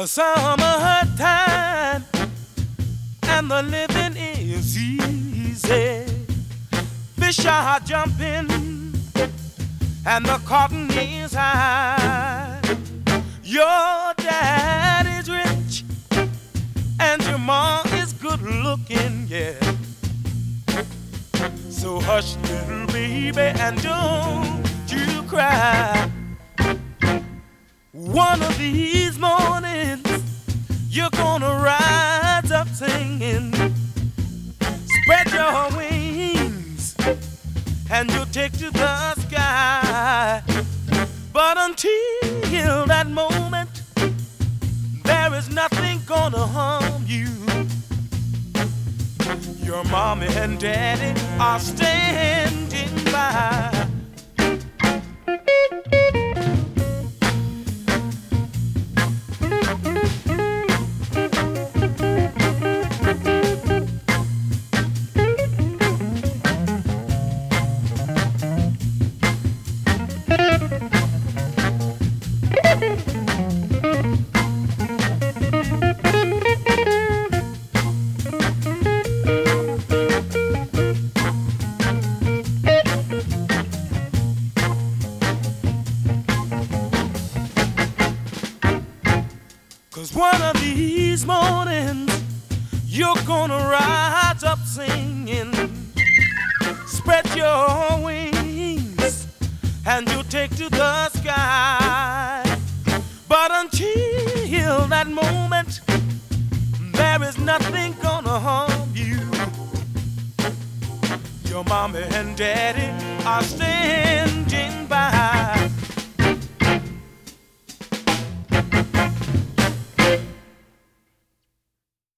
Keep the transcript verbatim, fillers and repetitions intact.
Summertime and the living is easy. Fish are jumping and the cotton is high. Your dad is rich and your mom is good looking, yeah. So hush, little baby, and don't you cry. One of these mornings, you're gonna rise up singing. Spread your wings, and you'll take to the sky. But until that moment, there is nothing gonna harm you. Your mommy and daddy are standing by. Cause one of these mornings, you're gonna rise up singing. Spread your wings, and you'll take to the sky. But until that moment, there is nothing gonna harm you. Your mommy and daddy are standing by.